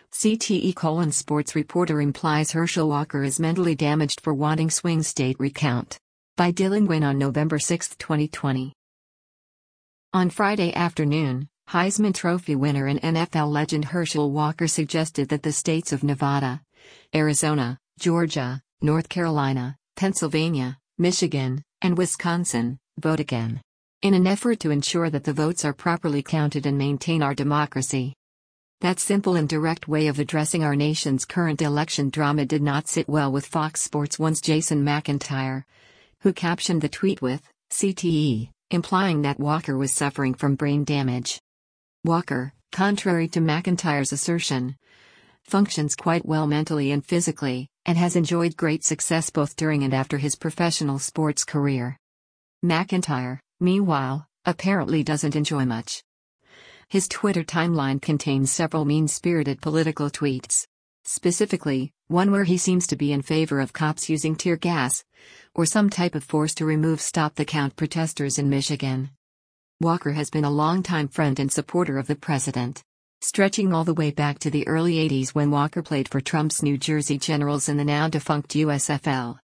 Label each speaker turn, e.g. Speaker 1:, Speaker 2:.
Speaker 1: CTE: Sports reporter implies Herschel Walker is mentally damaged for wanting swing state recount. By Dylan Nguyen on November 6, 2020. On Friday afternoon, Heisman Trophy winner and NFL legend Herschel Walker suggested that the states of Nevada, Arizona, Georgia, North Carolina, Pennsylvania, Michigan, and Wisconsin vote again, in an effort to ensure that the votes are properly counted and maintain our democracy. That simple and direct way of addressing our nation's current election drama did not sit well with Fox Sports 1's Jason McIntyre, who captioned the tweet with CTE, implying that Walker was suffering from brain damage. Walker, contrary to McIntyre's assertion, functions quite well mentally and physically, and has enjoyed great success both during and after his professional sports career. McIntyre, meanwhile, apparently doesn't enjoy much. His Twitter timeline contains several mean-spirited political tweets. Specifically, one where he seems to be in favor of cops using tear gas or some type of force to remove Stop the Count protesters in Michigan. Walker has been a longtime friend and supporter of the president, stretching all the way back to the early 80s when Walker played for Trump's New Jersey Generals in the now-defunct USFL.